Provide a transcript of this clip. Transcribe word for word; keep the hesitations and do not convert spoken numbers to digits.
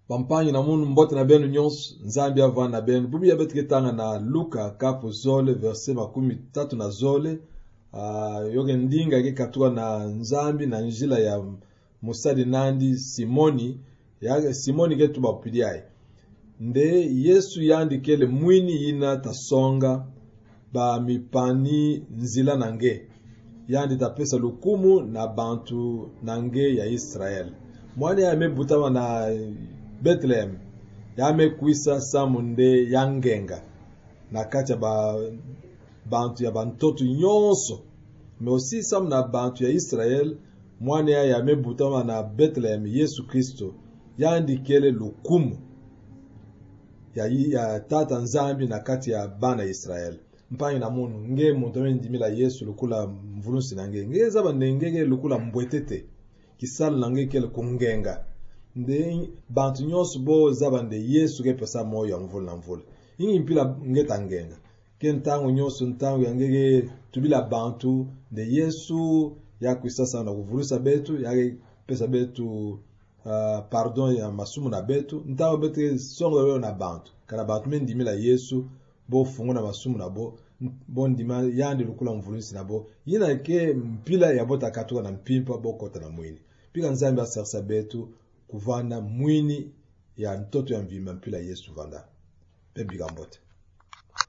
Pampanyi na munu mbote na benu nyons, nzambi avan na benu. Bubi ya betike tanga na Luka kapu zole, verse makumi tatu na zole. Uh, yoge ndinga yake katua na nzambi na njila ya musadi nandi Simoni. Ya Simoni getu bapidiai. Nde Yesu yandikele mwini yina tasonga ba mipani nzila nange. Yandi tapesa lukumu na bantu nange ya Israel. Mwane ya mebutama na Bethlehem. Ya mekuisa samunde yangenga. Na kacha ba bantu ya bantotu nyonso. Me aussi sam na bantu ya Israel. Mwane ya ya mebutama na Bethlehem Yesu Kristo. Yandikele lukumu. Ya, ya tata nzambi na kati ya bana Israel. Mpanyi na munu nge muntome ndimila Yesu lukula mvulunsi na nge. Nge zaba nengege lukula mbwetete. Kisala na nge kele kungenga. Nde bantu nyonso bo zaba nde Yesu ke pesa moyo ya mvula na mvula. Ingi mpila nge tangenga. Ken tangu nyonso ntangu ya ngege tubila bantu nde Yesu ya kuisasa na kuvulusa betu. Ya pesa betu uh, pardon ya masumu na betu. Ntangu betu songo weo na bantu. Kana bantu men ndimila Yesu bo fungu na masumu na bo. Bo ndima yandi lukula mvulunsi na bo. Yina ke mpila ya bota katuka na mpimpa bo kota na mwini. Pika nzambi asarsa betu kuvanda mwini ya ntoto ya mvima mpila Yesu vanda. Pebi gambote.